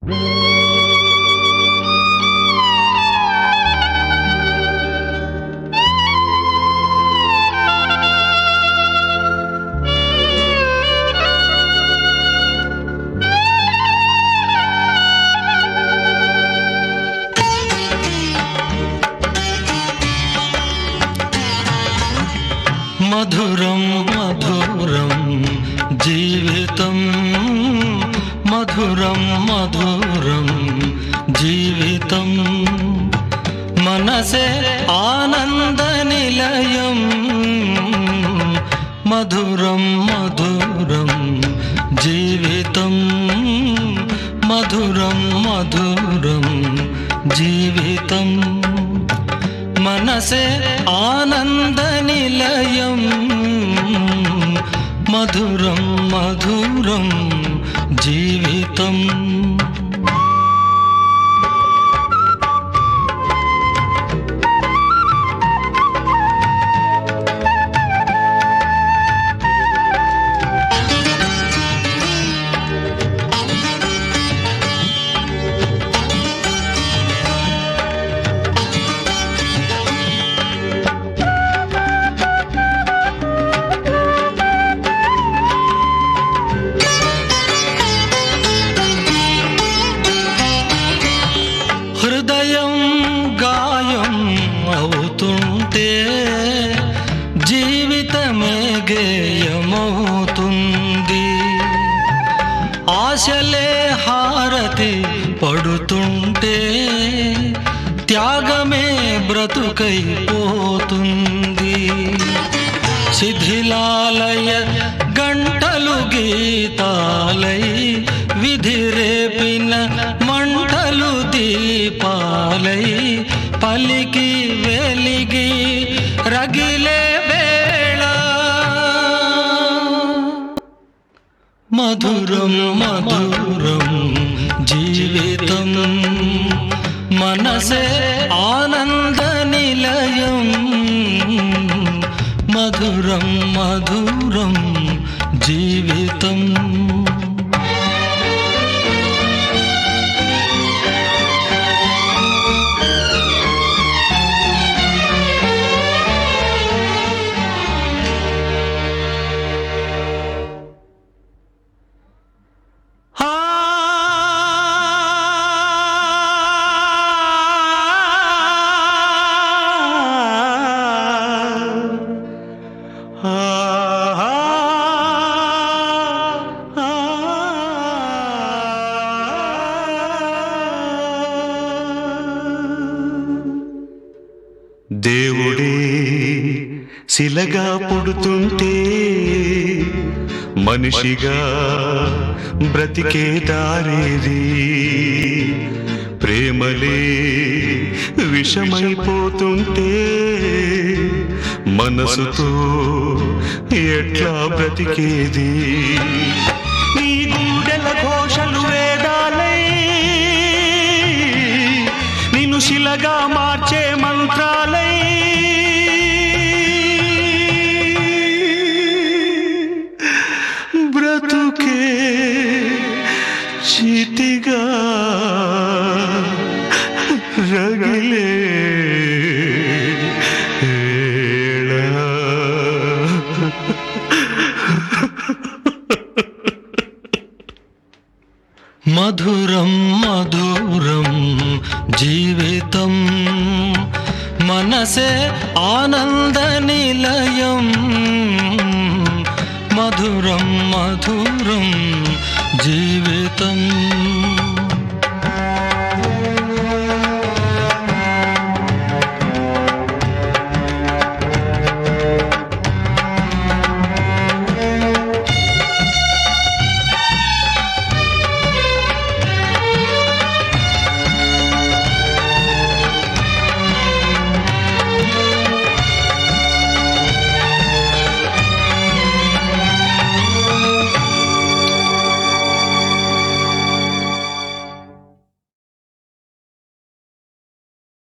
మధురం మధురం జీవితం, మధురం మధురం జీవితం, మనసే ఆనంద నిలయం. మధురం మధురం జీవితం, మధురం మధురం జీవితం, మనసే ఆనంద నిలయం. మధురం మధురం జీవితం. హృదయం గాయం అవుతుంటే జీవితమే గేయమవుతుంది. ఆశలే హారతి పడుతుంటే త్యాగమే బ్రతుకైపోతుంది. శిథిలాలయ గంటలు గీతాలై విధిరేపిన మంటలు దీపాలై పలికి వెలిగి రగిలే వేళ. మధురం మధురం జీవితం, మనసే ఆనంద నిలయం. మధురం మధురం జీవితం. దేవుడే శిలగా పుడుతుంటే మనిషిగా బ్రతికే దారేది. ప్రేమలే విషమైపోతుంటే మనసుతో ఎట్లా బ్రతికేది. నీ గుండెల ఘోషలు వేదాలై నిన్ను శిలగా మార్చే మంత్రాలై బ్రతుకే చితిగా రగిలే మధురం మధురం జీవితం, మనసే ఆనంద నిలయం. మధురం మధురం జీవితం.